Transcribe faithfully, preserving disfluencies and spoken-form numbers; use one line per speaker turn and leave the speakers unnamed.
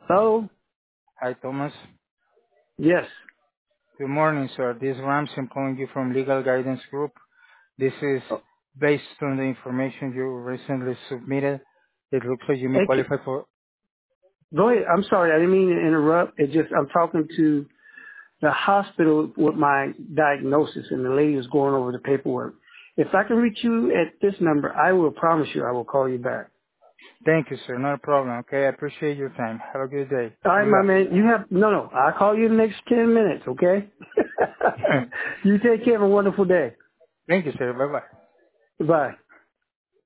Hello?
Hi, Thomas.
Yes.
Good morning, sir. This is Rams. I'm calling you from Legal Guidance Group. This is
Oh,
based on the information you recently submitted. It looks like you may
thank you.
qualify for...
Go ahead. I'm sorry. I didn't mean to interrupt. It just, I'm talking to the hospital with my diagnosis and the lady was going over the paperwork. If I can reach you at this number, I will promise you I will call you back.
Thank you, sir. Not a problem, okay? I appreciate your time. Have a good day.
All right,
Bye.
my man. You have, no, no. I'll call you in the next ten minutes, okay? You take care. Have a wonderful day.
Thank you, sir. Bye-bye.
Bye.